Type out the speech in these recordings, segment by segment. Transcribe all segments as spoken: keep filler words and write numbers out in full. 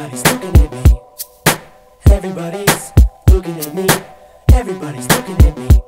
Everybody's looking at me. Everybody's looking at me. Everybody's looking at me.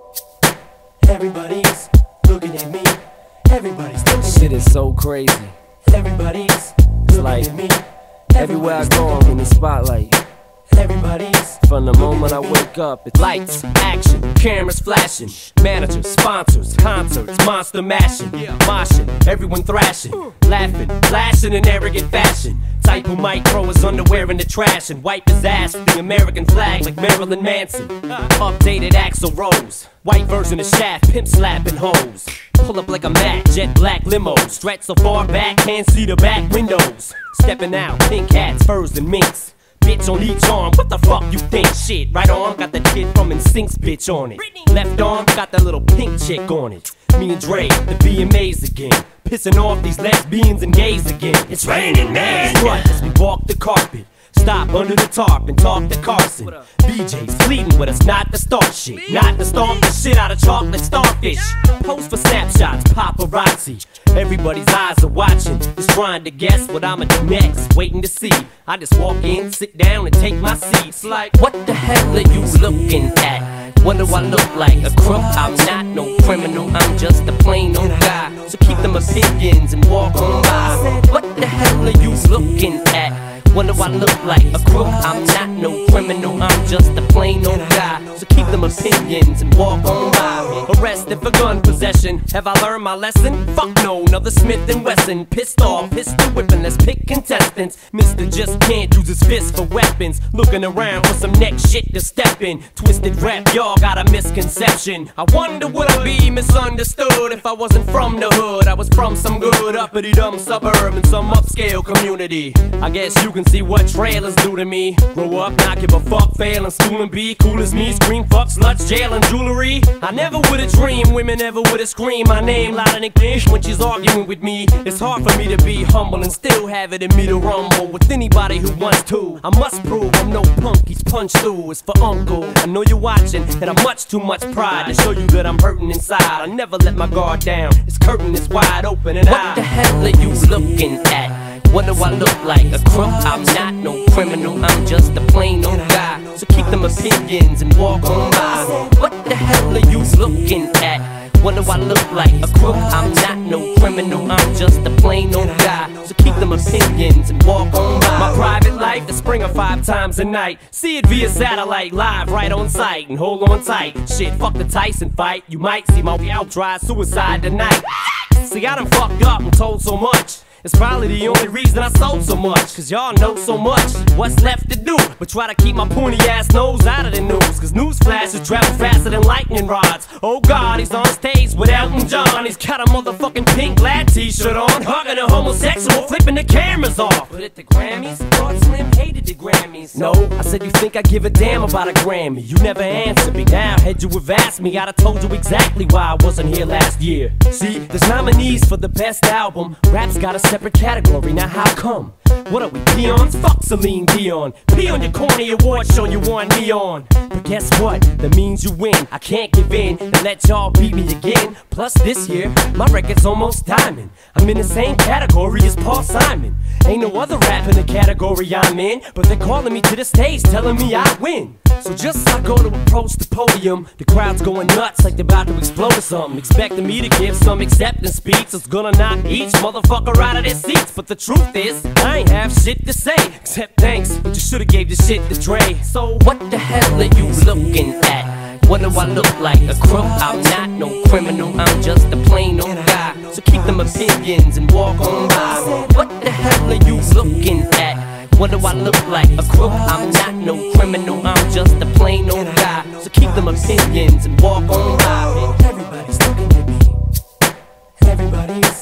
Everybody's looking at me. Everybody's looking at me. Shit is so crazy. Everybody's It's looking like at me. everywhere I go, I'm in the spotlight. Everybody's From the moment I wake up, it's lights, action, cameras flashing, managers, sponsors, concerts, monster mashing, moshing, everyone thrashing, laughing, flashing in arrogant fashion. Type who might throw his underwear in the trash and wipe his ass with the American flag like Marilyn Manson. Updated Axl Rose, white version of Shaft, pimp slapping hoes. Pull up like a Mac, jet black limo, stretch so far back, can't see the back windows. Stepping out, pink hats, furs and minks. Bitch on each arm, what the fuck you think? Shit, right arm got that kid from NSYNC's bitch on it. Left arm got that little pink chick on it. Me and Dre, the B M As again. Pissing off these lesbians and gays again. It's raining, man. Strut as we walk the carpet. Stop under the tarp and talk to Carson. B J's fleeting with us, not the start shit. Not to stomp the shit out of chocolate starfish. Pose for snapshots, paparazzi. Everybody's eyes are watching, just trying to guess what I'ma do next. Waiting to see. I just walk in, sit down, and take my seat. It's like, what the hell are you looking at? What do I look like? A crook? I'm not no criminal, I'm just a plain old guy. So keep them opinions and walk on by. What the hell are you looking at? What do I look like? A crook? I'm not no criminal, I'm just a plain old guy. So keep them opinions and walk on by. Arrested for gun possession, have I learned my lesson? Fuck no, another Smith and Wesson. Pissed off, pistol whipping, let's pick contestants. Mister just can't use his fist for weapons. Looking around for some next shit to step in. Twisted rap, y'all got a misconception. I wonder would I be misunderstood if I wasn't from the hood. I was from some good uppity dumb suburb in some upscale community. I guess you can see what trailers do to me. Grow up, not give a fuck, fail in school and be cool as me. Scream fuck, sluts, jail and jewelry. I never would've dreamed women never would've screamed my name loud and English when she's arguing with me. It's hard for me to be humble and still have it in me to rumble with anybody who wants to. I must prove I'm no punk, he's punched through. It's for uncle, I know you're watching, and I'm much too much pride to show you that I'm hurting inside. I never let my guard down, this curtain is wide open and I. What the hell are you looking at? What do I look like? A crook? I'm not no criminal, I'm just a plain old guy. So keep them opinions and walk on by. What the hell are you looking at? What do I look like? A crook? I'm not no criminal, I'm just a plain old guy. So keep them opinions and walk on by. My private life is Springer five times a night. See it via satellite, live right on site. And hold on tight, shit, fuck the Tyson fight. You might see my out try suicide tonight. See, I done fucked up and told so much. It's probably the only reason I sold so much. Cause y'all know so much. What's left to do? But try to keep my pointy ass nose out of the news. Cause news flashes travel faster than lightning rods. Oh God, he's on stage with Elton John. He's got a motherfucking pink lad t-shirt on, hugging a homosexual, flipping the cameras off. But at the Grammys, thought Slim hated the Grammys. No, I said you think I give a damn about a Grammy. You never answered me. Now, had you have asked me, I'd have told you exactly why I wasn't here last year. See, there's nominees for the best album. Rap's got a separate category, now how come? What are we, peons? Fuck Celine Dion. Pee on your corny award show you want me on. But guess what? That means you win. I can't give in and let y'all beat me again. Plus this year, my record's almost diamond. I'm in the same category as Paul Simon. Ain't no other rap in the category I'm in, but they're calling me to the stage telling me I win. So just as I go to approach the podium, the crowd's going nuts like they're about to explode or something. Expecting me to give some acceptance speech that's gonna knock each motherfucker out of their seats. But the truth is, I ain't have shit to say except thanks, but you should've gave this shit to Dre. So what the hell are you looking at? What do I look like? A crook? I'm not no criminal, I'm just a plain old guy. So keep them opinions and walk on by. What the hell are you looking at? What do I look like? A crook? I'm not no criminal, I'm just a plain old guy. So keep them opinions and walk on by. Everybody's looking at me. Everybody's